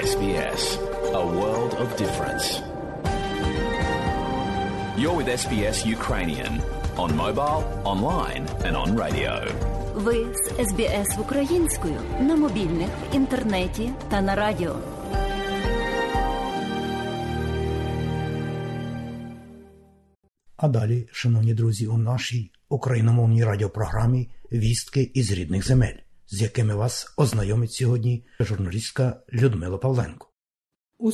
SBS, a world of difference. You're with SBS Ukrainian on mobile, online and on radio. Ви з SBS українською на мобільних, інтернеті та на радіо. А далі, шановні друзі, у нашій україномовній радіопрограмі «Вістки із рідних земель», з якими вас ознайомить сьогодні журналістка Людмила Павленко. У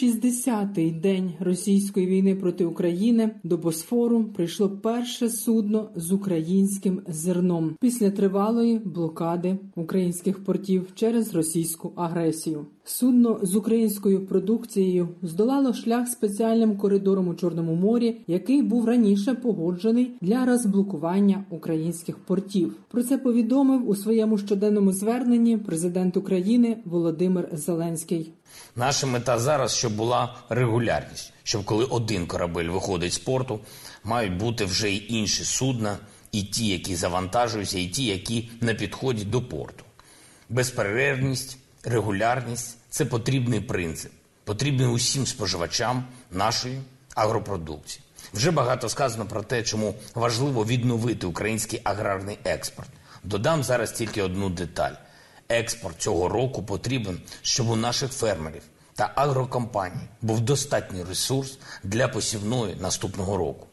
160-й день російської війни проти України до Босфору прийшло перше судно з українським зерном після тривалої блокади українських портів через російську агресію. Судно з українською продукцією здолало шлях спеціальним коридором у Чорному морі, який був раніше погоджений для розблокування українських портів. Про це повідомив у своєму щоденному зверненні президент України Володимир Зеленський. Наша мета зараз, щоб була регулярність, щоб коли один корабель виходить з порту, мають бути вже й інші судна, і ті, які завантажуються, і ті, які не підходять до порту. Безперервність, регулярність – це потрібний принцип, потрібний усім споживачам нашої агропродукції. Вже багато сказано про те, чому важливо відновити український аграрний експорт. Додам зараз тільки одну деталь. Експорт цього року потрібен, щоб у наших фермерів та агрокомпаній був достатній ресурс для посівної наступного року.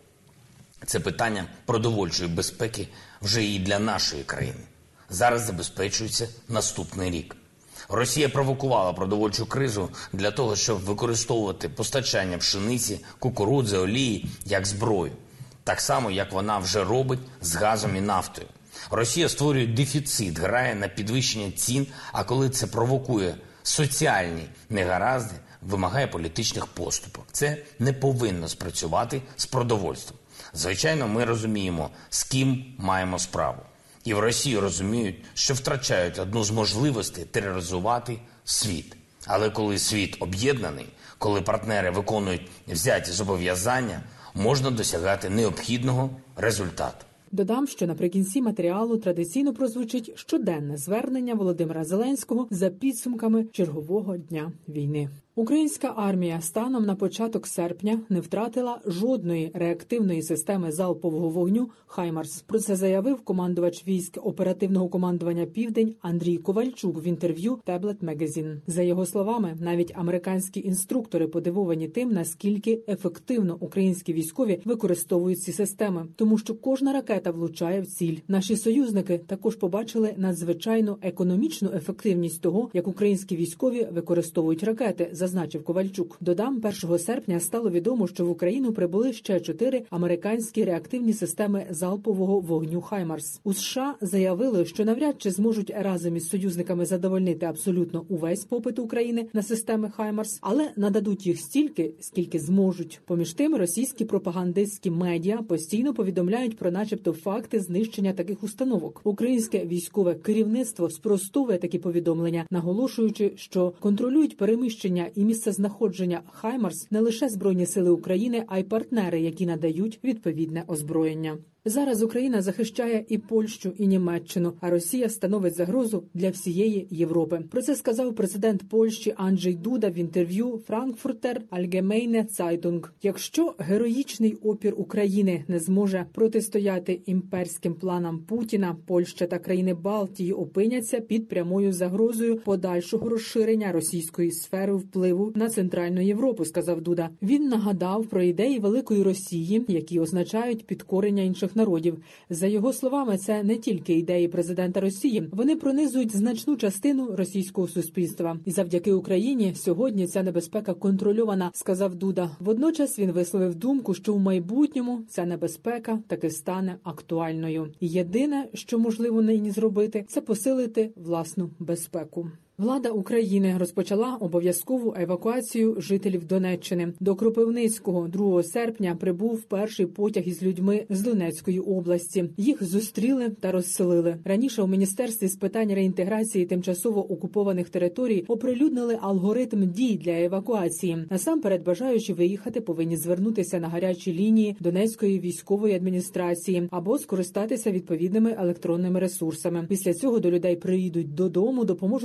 Це питання продовольчої безпеки вже і для нашої країни. Зараз забезпечується наступний рік. Росія провокувала продовольчу кризу для того, щоб використовувати постачання пшениці, кукурудзи, олії як зброю. Так само, як вона вже робить з газом і нафтою. Росія створює дефіцит, грає на підвищення цін, а коли це провокує соціальні негаразди, вимагає політичних поступок. Це не повинно спрацювати з продовольством. Звичайно, ми розуміємо, з ким маємо справу. І в Росії розуміють, що втрачають одну з можливостей тероризувати світ. Але коли світ об'єднаний, коли партнери виконують взяті зобов'язання, можна досягати необхідного результату. Додам, що наприкінці матеріалу традиційно прозвучить щоденне звернення Володимира Зеленського за підсумками чергового дня війни. Українська армія станом на початок серпня не втратила жодної реактивної системи залпового вогню «Хаймарс». Про це заявив командувач військ оперативного командування «Південь» Андрій Ковальчук в інтерв'ю Tablet Magazine. За його словами, навіть американські інструктори подивовані тим, наскільки ефективно українські військові використовують ці системи, тому що кожна ракета влучає в ціль. Наші союзники також побачили надзвичайну економічну ефективність того, як українські військові використовують ракети, зазначив Ковальчук. Додам, 1 серпня стало відомо, що в Україну прибули ще 4 американські реактивні системи залпового вогню «Хаймарс». У США заявили, що навряд чи зможуть разом із союзниками задовольнити абсолютно увесь попит України на системи «Хаймарс», але нададуть їх стільки, скільки зможуть. Поміж тим, російські пропагандистські медіа постійно повідомляють про начебто факти знищення таких установок. Українське військове керівництво спростовує такі повідомлення, наголошуючи, що контролюють переміщення і місцезнаходження «Хаймарс» не лише Збройні сили України, а й партнери, які надають відповідне озброєння. Зараз Україна захищає і Польщу, і Німеччину, а Росія становить загрозу для всієї Європи. Про це сказав президент Польщі Анджей Дуда в інтерв'ю Frankfurter Allgemeine Zeitung. Якщо героїчний опір України не зможе протистояти імперським планам Путіна, Польща та країни Балтії опиняться під прямою загрозою подальшого розширення російської сфери впливу на Центральну Європу, сказав Дуда. Він нагадав про ідеї Великої Росії, які означають підкорення інших народів. За його словами, це не тільки ідеї президента Росії. Вони пронизують значну частину російського суспільства. І завдяки Україні сьогодні ця небезпека контрольована, сказав Дуда. Водночас він висловив думку, що в майбутньому ця небезпека таки стане актуальною. І єдине, що можливо нині зробити, це посилити власну безпеку. Влада України розпочала обов'язкову евакуацію жителів Донеччини. До Кропивницького 2 серпня прибув перший потяг із людьми з Донецької області. Їх зустріли та розселили. Раніше у Міністерстві з питань реінтеграції тимчасово окупованих територій оприлюднили алгоритм дій для евакуації. Насамперед, бажаючі виїхати повинні звернутися на гарячі лінії Донецької військової адміністрації або скористатися відповідними електронними ресурсами. Після цього до людей приїдуть додому, допоможуть зібрати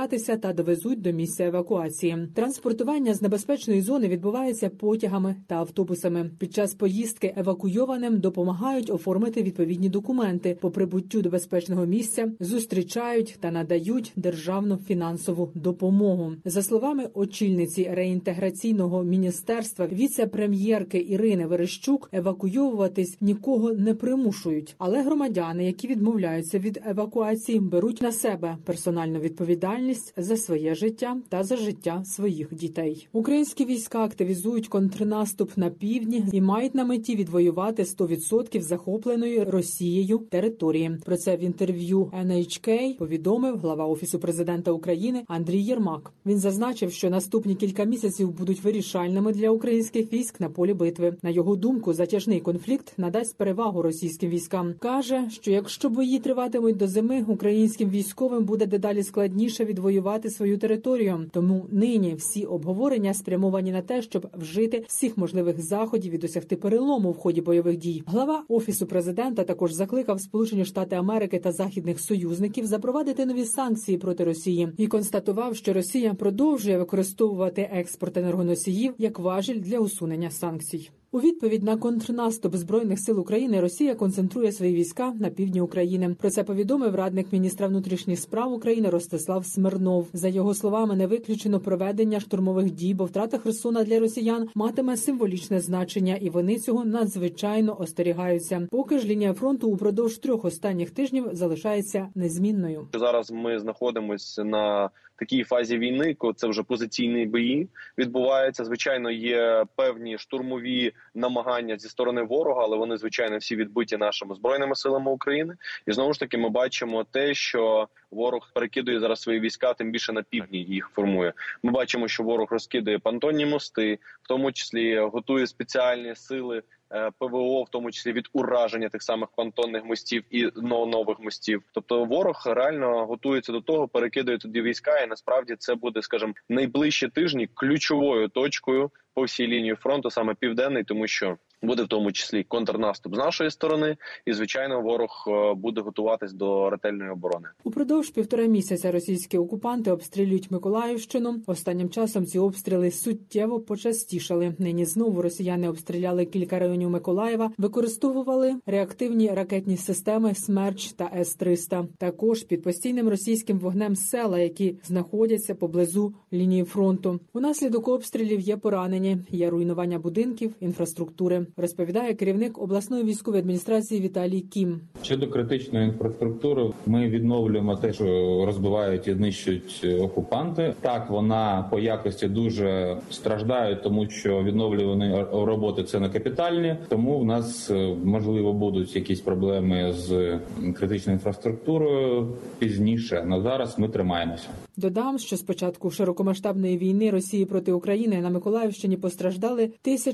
зібратися та довезуть до місця евакуації. Транспортування з небезпечної зони відбувається потягами та автобусами. Під час поїздки евакуйованим допомагають оформити відповідні документи. По прибуттю до безпечного місця зустрічають та надають державну фінансову допомогу. За словами очільниці реінтеграційного міністерства, віце-прем'єрки Ірини Верещук, евакуйовуватись нікого не примушують. Але громадяни, які відмовляються від евакуації, беруть на себе персональну відповідальність за своє життя та за життя своїх дітей. Українські війська активізують контрнаступ на півдні і мають на меті відвоювати 100% захопленої Росією території. Про це в інтерв'ю NHK повідомив глава Офісу президента України Андрій Єрмак. Він зазначив, що наступні кілька місяців будуть вирішальними для українських військ на полі битви. На його думку, затяжний конфлікт надасть перевагу російським військам. Каже, що якщо бої триватимуть до зими, українським військовим буде дедалі складніше відвоювати свою територію. Тому нині всі обговорення спрямовані на те, щоб вжити всіх можливих заходів і досягти перелому в ході бойових дій. Глава Офісу президента також закликав Сполучені Штати Америки та західних союзників запровадити нові санкції проти Росії і констатував, що Росія продовжує використовувати експорт енергоносіїв як важіль для усунення санкцій. У відповідь на контрнаступ Збройних сил України Росія концентрує свої війська на півдні України. Про це повідомив радник міністра внутрішніх справ України Ростислав Смирнов. За його словами, не виключено проведення штурмових дій, бо втрата Херсона для росіян матиме символічне значення, і вони цього надзвичайно остерігаються. Поки ж лінія фронту упродовж 3 останніх тижнів залишається незмінною. Зараз ми знаходимося на такій фазі війни, коли це вже позиційні бої відбуваються. Звичайно, є певні штурмові намагання зі сторони ворога, але вони, звичайно, всі відбиті нашими Збройними силами України. І знову ж таки ми бачимо те, що ворог перекидує зараз свої війська, тим більше на півдні їх формує. Ми бачимо, що ворог розкидує понтонні мости, в тому числі готує спеціальні сили ПВО, в тому числі від ураження тих самих понтонних мостів і нових мостів. Тобто ворог реально готується до того, перекидує туди війська, і насправді це буде, скажімо, найближчі тижні ключовою точкою по всій лінії фронту, саме південний, тому що буде в тому числі контрнаступ з нашої сторони, і, звичайно, ворог буде готуватись до ретельної оборони. Упродовж 1,5 місяця російські окупанти обстрілюють Миколаївщину. Останнім часом ці обстріли суттєво почастішали. Нині знову росіяни обстріляли кілька районів Миколаєва, використовували реактивні ракетні системи «Смерч» та С-300. Також під постійним російським вогнем села, які знаходяться поблизу лінії фронту. Унаслідок обстрілів є поранені, є руйнування будинків, інфраструктури, розповідає керівник обласної військової адміністрації Віталій Кім. Щодо критичної інфраструктури, ми відновлюємо те, що розбивають і знищують окупанти. Так, вона по якості дуже страждає, тому що відновлювані роботи – це не капітальні, тому в нас, можливо, будуть якісь проблеми з критичною інфраструктурою пізніше. На зараз ми тримаємося. Додам, що з початку широкомасштабної війни Росії проти України на Миколаївщині постраждали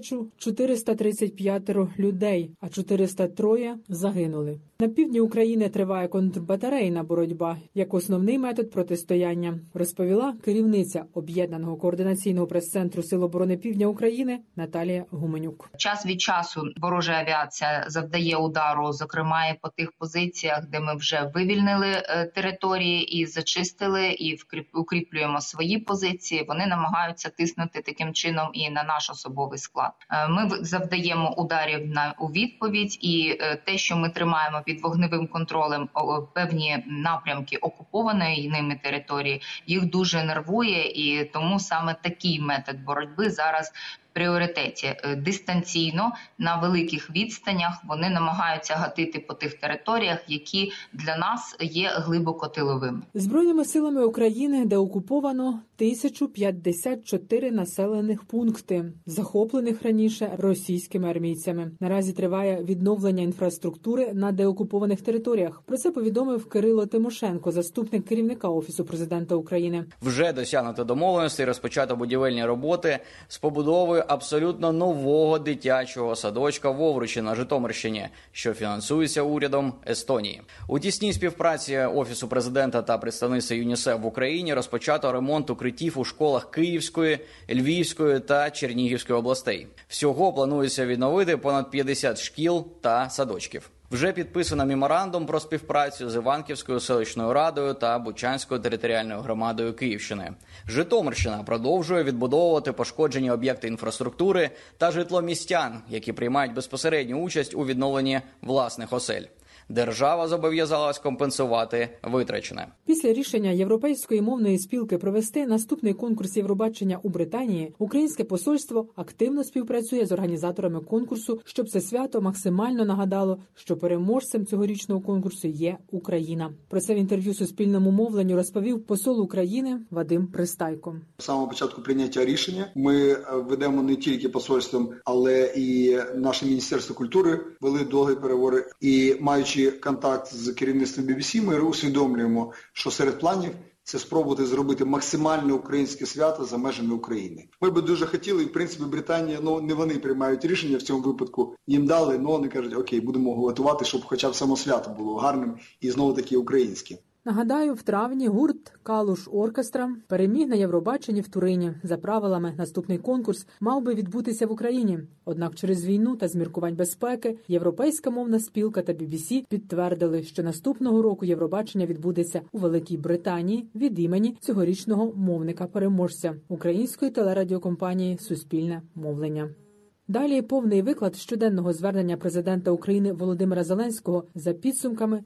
1435 людей, а 403 загинули. На півдні України триває контрбатарейна боротьба як основний метод протистояння, розповіла керівниця Об'єднаного координаційного прес-центру Сил оборони Півдня України Наталія Гуменюк. Час від часу ворожа авіація завдає удару, зокрема і по тих позиціях, де ми вже вивільнили території і зачистили, і укріплюємо свої позиції. Вони намагаються тиснути таким чином і на наш особовий склад. Ми завдаємо ударів у відповідь, і те, що ми тримаємо під вогневим контролем певні напрямки окупованої ними території, їх дуже нервує, і тому саме такий метод боротьби зараз в пріоритеті. Дистанційно, на великих відстанях вони намагаються гатити по тих територіях, які для нас є глибоко тиловими. Збройними силами України деокуповано 1054 населених пункти, захоплених раніше російськими армійцями. Наразі триває відновлення інфраструктури на деокупованих територіях. Про це повідомив Кирило Тимошенко, заступник керівника Офісу президента України. Вже досягнуто домовленості і розпочато будівельні роботи з побудовою абсолютно нового дитячого садочка в Овручі на Житомирщині, що фінансується урядом Естонії. У тісній співпраці Офісу президента та представництва ЮНІСЕФ в Україні розпочато ремонт укриттів у школах Київської, Львівської та Чернігівської областей. Всього планується відновити понад 50 шкіл та садочків. Вже підписано меморандум про співпрацю з Іванківською селищною радою та Бучанською територіальною громадою Київщини. Житомирщина продовжує відбудовувати пошкоджені об'єкти інфраструктури та житло містян, які приймають безпосередню участь у відновленні власних осель. Держава зобов'язалась компенсувати витрачене. Після рішення Європейської мовної спілки провести наступний конкурс Євробачення у Британії, українське посольство активно співпрацює з організаторами конкурсу, щоб це свято максимально нагадало, що переможцем цьогорічного конкурсу є Україна. Про це в інтерв'ю Суспільному мовленню розповів посол України Вадим Пристайко. З самого початку прийняття рішення ми ведемо не тільки посольством, але і наше Міністерство культури вели довгі переговори і маючи контакт з керівництвом BBC, ми усвідомлюємо, що серед планів це спробувати зробити максимальне українське свято за межами України. Ми би дуже хотіли, і в принципі Британія, не вони приймають рішення в цьому випадку, їм дали, але вони кажуть, окей, будемо готувати, щоб хоча б само свято було гарним і знову таки українським. Нагадаю, в травні гурт «Калуш Оркестра» переміг на Євробаченні в Турині. За правилами, наступний конкурс мав би відбутися в Україні. Однак через війну та з міркувань безпеки Європейська мовна спілка та BBC підтвердили, що наступного року Євробачення відбудеться у Великій Британії від імені цьогорічного мовника-переможця української телерадіокомпанії «Суспільне мовлення». Далі повний виклад щоденного звернення президента України Володимира Зеленського за підсумками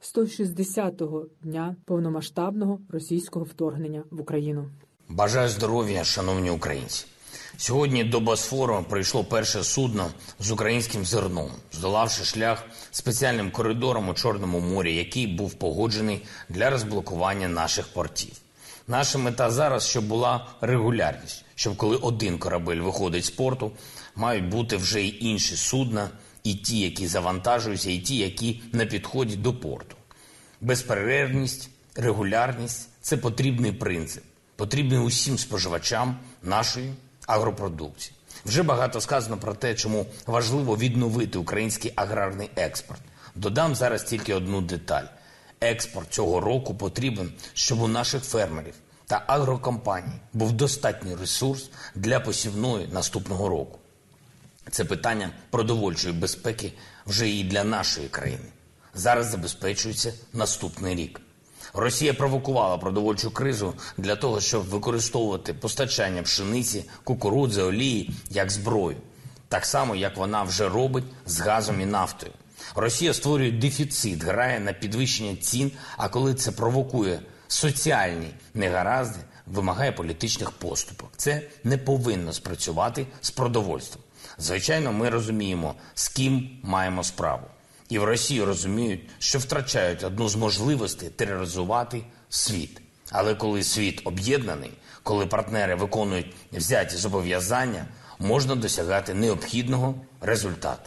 160-го дня повномасштабного російського вторгнення в Україну. Бажаю здоров'я, шановні українці. Сьогодні до Босфору прийшло перше судно з українським зерном, здолавши шлях спеціальним коридором у Чорному морі, який був погоджений для розблокування наших портів. Наша мета зараз, щоб була регулярність, щоб коли один корабель виходить з порту, мають бути вже й інші судна, і ті, які завантажуються, і ті, які на підході до порту. Безперервність, регулярність – це потрібний принцип, потрібний усім споживачам нашої агропродукції. Вже багато сказано про те, чому важливо відновити український аграрний експорт. Додам зараз тільки одну деталь. Експорт цього року потрібен, щоб у наших фермерів та агрокомпаній був достатній ресурс для посівної наступного року. Це питання продовольчої безпеки вже і для нашої країни. Зараз забезпечується наступний рік. Росія провокувала продовольчу кризу для того, щоб використовувати постачання пшениці, кукурудзи, олії як зброю. Так само, як вона вже робить з газом і нафтою. Росія створює дефіцит, грає на підвищення цін, а коли це провокує соціальні негаразди, вимагає політичних поступок. Це не повинно спрацювати з продовольством. Звичайно, ми розуміємо, з ким маємо справу. І в Росії розуміють, що втрачають одну з можливостей тероризувати світ. Але коли світ об'єднаний, коли партнери виконують взяті зобов'язання, можна досягати необхідного результату.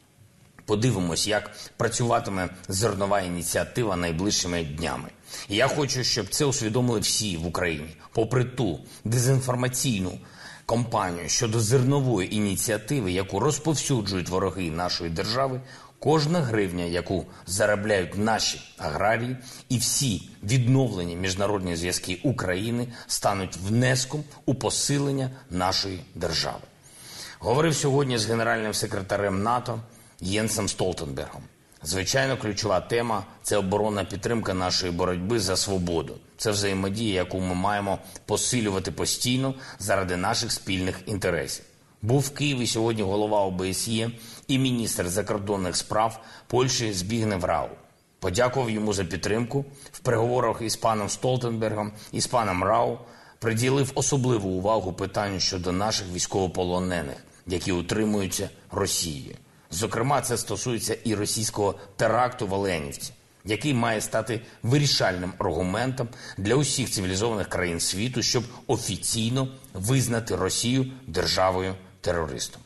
Подивимось, як працюватиме зернова ініціатива найближчими днями. І я хочу, щоб це усвідомили всі в Україні. Попри ту дезінформаційну кампанію щодо зернової ініціативи, яку розповсюджують вороги нашої держави, кожна гривня, яку заробляють наші аграрії, і всі відновлені міжнародні зв'язки України стануть внеском у посилення нашої держави. Говорив сьогодні з генеральним секретарем НАТО Єнсом Столтенбергом. Звичайно, ключова тема – це оборонна підтримка нашої боротьби за свободу. Це взаємодія, яку ми маємо посилювати постійно заради наших спільних інтересів. Був в Києві сьогодні голова ОБСЄ і міністр закордонних справ Польщі Збігнев Рау. Подякував йому за підтримку. В переговорах із паном Столтенбергом і з паном Рау приділив особливу увагу питанню щодо наших військовополонених, які утримуються Росією. Зокрема, це стосується і російського теракту в Оленівці, який має стати вирішальним аргументом для усіх цивілізованих країн світу, щоб офіційно визнати Росію державою-терористом.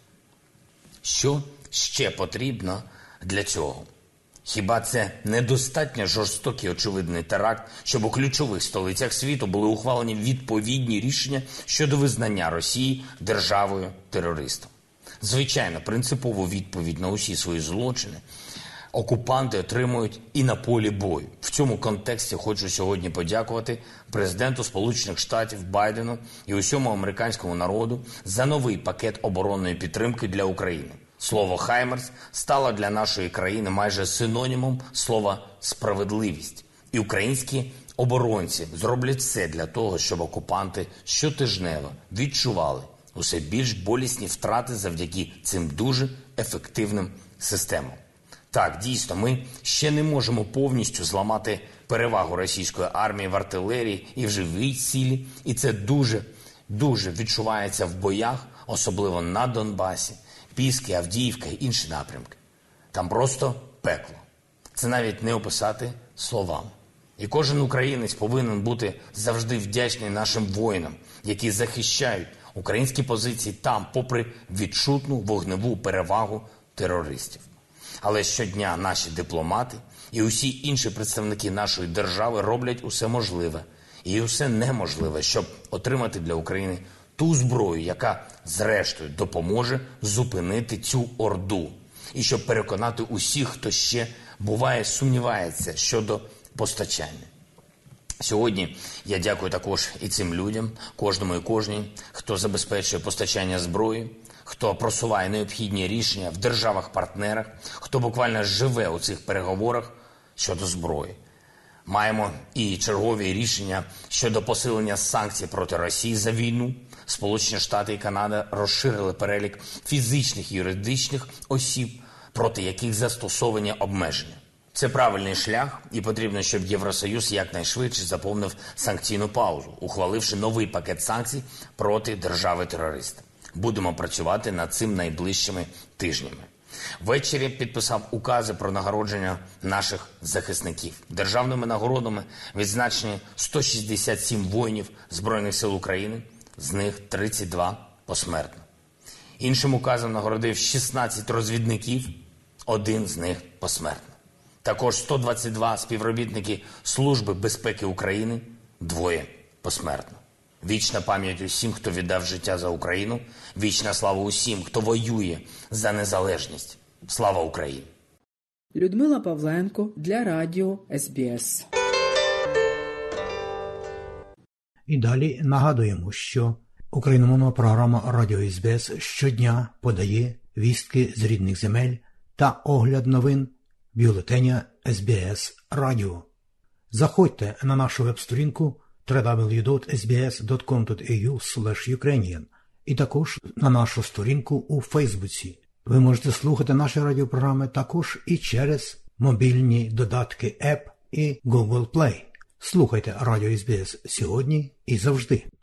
Що ще потрібно для цього? Хіба це недостатньо жорстокий очевидний теракт, щоб у ключових столицях світу були ухвалені відповідні рішення щодо визнання Росії державою-терористом? Звичайно, принципову відповідь на усі свої злочини окупанти отримують і на полі бою. В цьому контексті хочу сьогодні подякувати президенту Сполучених Штатів Байдену і усьому американському народу за новий пакет оборонної підтримки для України. Слово «хаймерс» стало для нашої країни майже синонімом слова «справедливість». І українські оборонці зроблять все для того, щоб окупанти щотижнево відчували усе більш болісні втрати завдяки цим дуже ефективним системам. Так, дійсно, ми ще не можемо повністю зламати перевагу російської армії в артилерії і в живій силі, і це дуже відчувається в боях, особливо на Донбасі, Піски, Авдіївка і інші напрямки. Там просто пекло. Це навіть не описати словами. І кожен українець повинен бути завжди вдячний нашим воїнам, які захищають українські позиції там, попри відчутну вогневу перевагу терористів. Але щодня наші дипломати і усі інші представники нашої держави роблять усе можливе і усе неможливе, щоб отримати для України ту зброю, яка зрештою допоможе зупинити цю орду. І щоб переконати усіх, хто ще, буває, сумнівається щодо постачання. Сьогодні я дякую також і цим людям, кожному і кожній, хто забезпечує постачання зброї, хто просуває необхідні рішення в державах-партнерах, хто буквально живе у цих переговорах щодо зброї. Маємо і чергові рішення щодо посилення санкцій проти Росії за війну. Сполучені Штати і Канада розширили перелік фізичних і юридичних осіб, проти яких застосовані обмеження. Це правильний шлях, і потрібно, щоб Євросоюз якнайшвидше заповнив санкційну паузу, ухваливши новий пакет санкцій проти держави-терориста. Будемо працювати над цим найближчими тижнями. Ввечері підписав укази про нагородження наших захисників. Державними нагородами відзначені 167 воїнів Збройних сил України, з них 32 посмертно. Іншим указом нагородив 16 розвідників, один з них посмертно. Також 122 співробітники Служби безпеки України, двоє посмертно. Вічна пам'ять усім, хто віддав життя за Україну. Вічна слава усім, хто воює за незалежність. Слава Україні! Людмила Павленко для радіо СБС. І далі нагадуємо, що україномовна програма Радіо СБС щодня подає вістки з рідних земель та огляд новин бюлетеня СБС Радіо. Заходьте на нашу веб-сторінку www.sbs.com.au/Ukrainian і також на нашу сторінку у Фейсбуці. Ви можете слухати наші радіопрограми також і через мобільні додатки App і Google Play. Слухайте Радіо СБС сьогодні і завжди.